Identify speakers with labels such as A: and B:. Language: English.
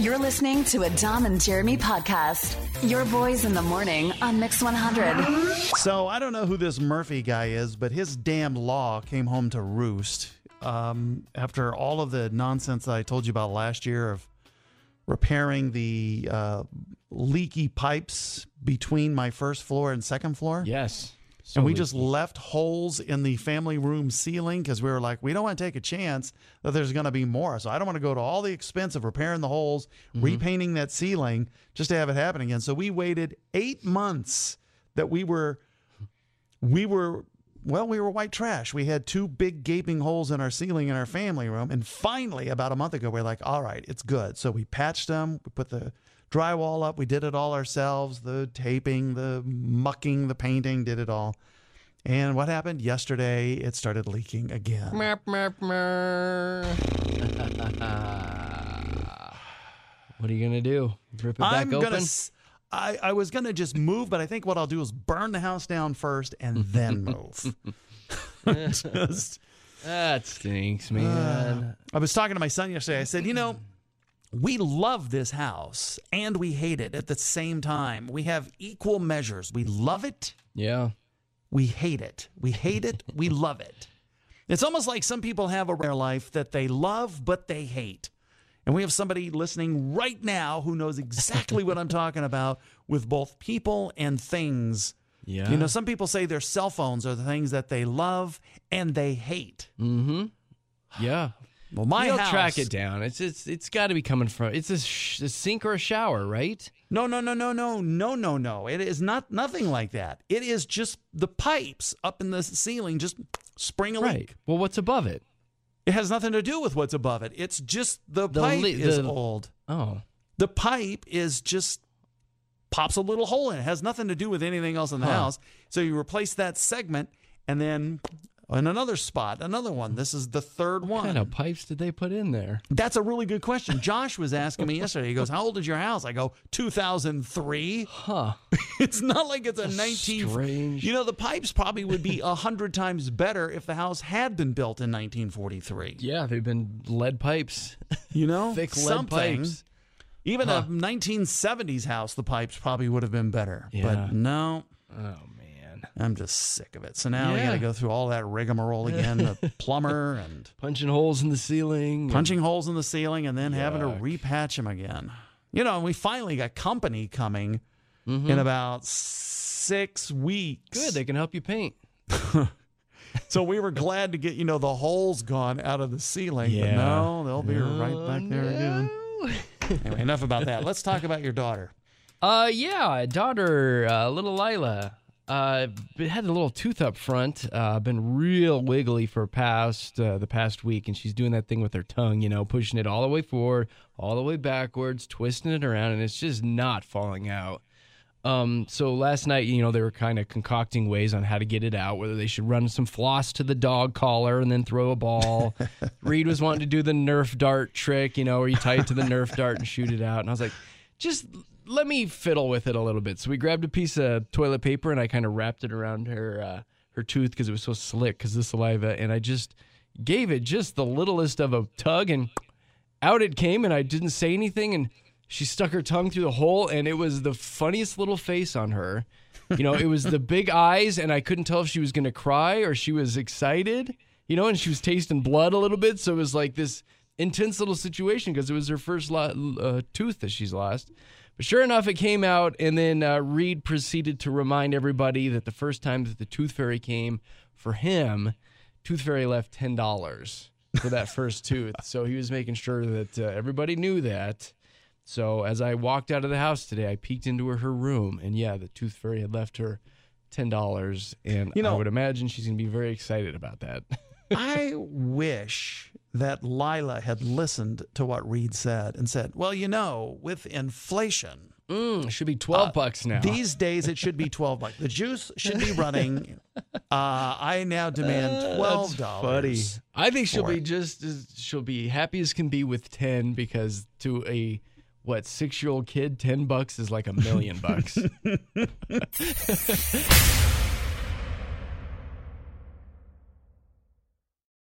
A: You're listening to a Dom and Jeremy podcast. Your boys in the morning on Mix 100.
B: So I don't know who this Murphy guy is, but his damn law came home to roost after all of the nonsense that I told you about last year of repairing the leaky pipes between my first floor and second floor.
C: Yes.
B: So and we just left holes in the family room ceiling because we were like, we don't want to take a chance that there's going to be more. So I don't want to go to all the expense of repairing the holes, repainting that ceiling just to have it happen again. So we waited 8 months that we were white trash. We had 2 big gaping holes in our ceiling in our family room. And finally, about a month ago, we're like, all right, it's good. So we patched them. We put the drywall up. We did it all ourselves. The taping, the mucking, the painting, did it all. And what happened? Yesterday, it started leaking again.
C: What are you going to do? Rip it back open?
B: I was going to just move, but I think what I'll do is burn the house down first and then move.
C: That stinks, man.
B: I was talking to my son yesterday. I said, we love this house and we hate it at the same time. We have equal measures. We love it.
C: Yeah.
B: We hate it. We hate it. We love it. It's almost like some people have a rare life that they love, but they hate. And we have somebody listening right now who knows exactly what I'm talking about with both people and things.
C: Yeah.
B: Some people say their cell phones are the things that they love and they hate.
C: Mm-hmm. Yeah.
B: Well, my house,
C: track it down. It's got to be coming from. It's a sink or a shower, right?
B: No. It is nothing like that. It is just the pipes up in the ceiling just spring a leak.
C: Right. Well, what's above it?
B: It has nothing to do with what's above it. It's just the pipe is old.
C: Oh.
B: The pipe is just pops a little hole in it. It has nothing to do with anything else in the house. So you replace that segment and then in another spot, another one. This is the third one.
C: What kind of pipes did they put in there?
B: That's a really good question. Josh was asking me yesterday. He goes, how old is your house? I go, 2003.
C: Huh.
B: It's not like it's a 19...
C: Strange.
B: The pipes probably would be 100 times better if the house had been built in 1943.
C: Yeah, they've been lead pipes. Thick lead pipes.
B: Even a 1970s house, the pipes probably would have been better.
C: Yeah.
B: But no.
C: Oh, man.
B: I'm just sick of it. So now we got to go through all that rigmarole again, the plumber and...
C: Punching holes in the ceiling.
B: Holes in the ceiling and then having to repatch them again. And we finally got company coming in about 6 weeks.
C: Good, they can help you paint.
B: So we were glad to get, the holes gone out of the ceiling.
C: Yeah.
B: But no, they'll be right back there again. Anyway, enough about that. Let's talk about your daughter.
C: Daughter, little Lila. Had a little tooth up front. Been real wiggly for the past week, and she's doing that thing with her tongue, pushing it all the way forward, all the way backwards, twisting it around, and it's just not falling out. So last night, they were kind of concocting ways on how to get it out, whether they should run some floss to the dog collar and then throw a ball. Reed was wanting to do the Nerf dart trick, where you tie it to the Nerf dart and shoot it out. And I was like, just let me fiddle with it a little bit. So we grabbed a piece of toilet paper and I kind of wrapped it around her tooth because it was so slick because of the saliva. And I just gave it just the littlest of a tug and out it came, and I didn't say anything. And she stuck her tongue through the hole, and it was the funniest little face on her. It was the big eyes, and I couldn't tell if she was going to cry or she was excited, and she was tasting blood a little bit. So it was like this intense little situation because it was her first tooth that she's lost. But sure enough, it came out, and then Reed proceeded to remind everybody that the first time that the Tooth Fairy came for him, Tooth Fairy left $10 for that first tooth. So he was making sure that everybody knew that. So as I walked out of the house today, I peeked into her room, and the Tooth Fairy had left her $10, and I would imagine she's going to be very excited about that.
B: I wish that Lila had listened to what Reed said and said, well, with inflation...
C: it should be $12 now.
B: These days, it should be $12. The juice should be running. I now demand $12.
C: That's funny. I think she'll be happy as can be with 10 because to a 6-year-old kid, $10 is like $1 million.